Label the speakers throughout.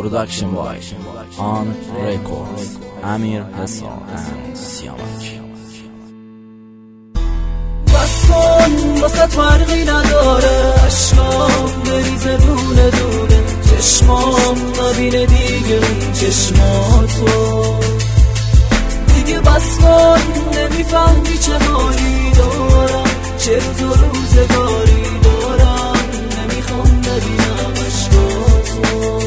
Speaker 1: Production by On Records امیر حسام سیامک.
Speaker 2: بس کن واسه فرقی نداره، عشقام بریزه دونه دونه، چشمام نبینه دیگه این چشماتو دیگه. بس کن نمیفهمی چه حالی دارم، چه روز و روزگاری دارم، نمیخوام ببینم عشقاتو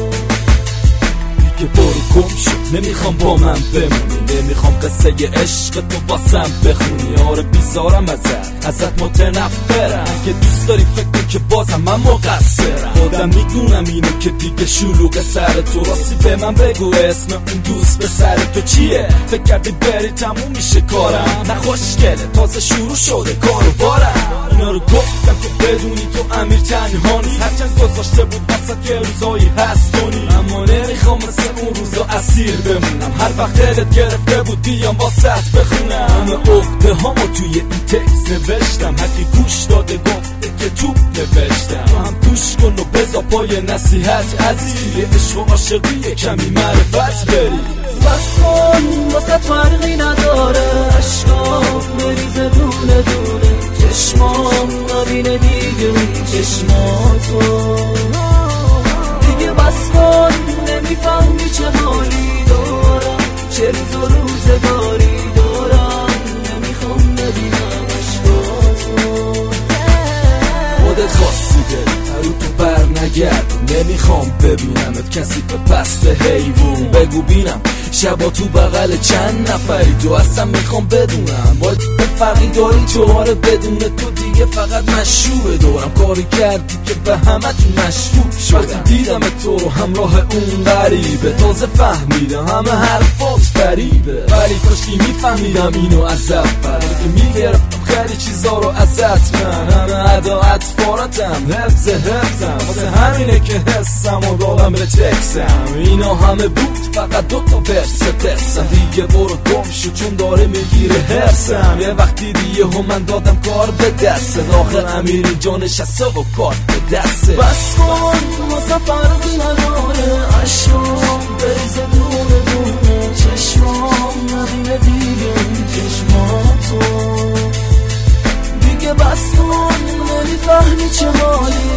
Speaker 2: دیگه. برو گم شد، نمیخوام با من بمونی، نمیخوام قصه عشق تو واسم بخونی. آره بیزارم ازت متنفرم، اگه دوست داری فکر کن که بازم من مقصرم. خودم میدونم اینو که دیگه شلوغ سر تو، راستی به من بگو اسم اون دوست به سر تو چیه؟ فکر کردی بری تموم میشه کارم؟ نه خوشگله تازه شروع شده کارو بارم. اینا رو گفتم که بدونی تو امیر تنها نیست، هرچند گذاشته بود وسط که روزایی هست کنی، اما نمیخوام مثل اون روزا اسیر بمونم. هر وقت دلت گرفته بود بیام واسط بخونم، همه عقده هامو توی این تکست نوشتم، حقی گوش داده گفته که تو نوشتم. تو هم گوش کن و بذار پای نصیحت عزیز، توی عشق و عاشقی کمی معرفت بری. بس کن واسه فرقی نداره، عشقام بریزه دونه دونه، چشمام نبینه دیگه این چشماتو دیگه. بس کن نمیفهمی چه حالی دارم، چه روز و روزگاری دارم، نمیخوام ببینم عشقاتو. خودت خواستی بری رو تو بر نگرد، نمیخوام ببینمت کسی به پست حیوون. بگو بینم شبا تو بغل چند نفری تو، اصلا میخوام بدونم با فرقی داری تو. آره بدون تو دیگه فقط مشروع دورم، کاری کردی که به همه تو مشروع شدم. وقتی دیدم تو رو همراه اون غریبه، تازه فهمیدم همه حرفات فریبه، ولی کاشکی میفهمیدم اینو از اول، که میگرفتم خیلی چیزا رو ازت. من همه ادا اطفارتم حفظم، واسه همینه که حسم و دارم به تکسم. اینا همه بود فقط دوتا ورس دستم، دیگه برو گم شو چون داره میگیره حرسم. یه وقتی دیگه هم من دادم کار به دست، داخل امیری جانش هسته و کار به دسته. بس کن واسه فرقی نداره، عشقام بریزه دونه دونه، چشمام نبینه دیگه این چشماتو دیگه. بس کن نمیفهمی چه حالی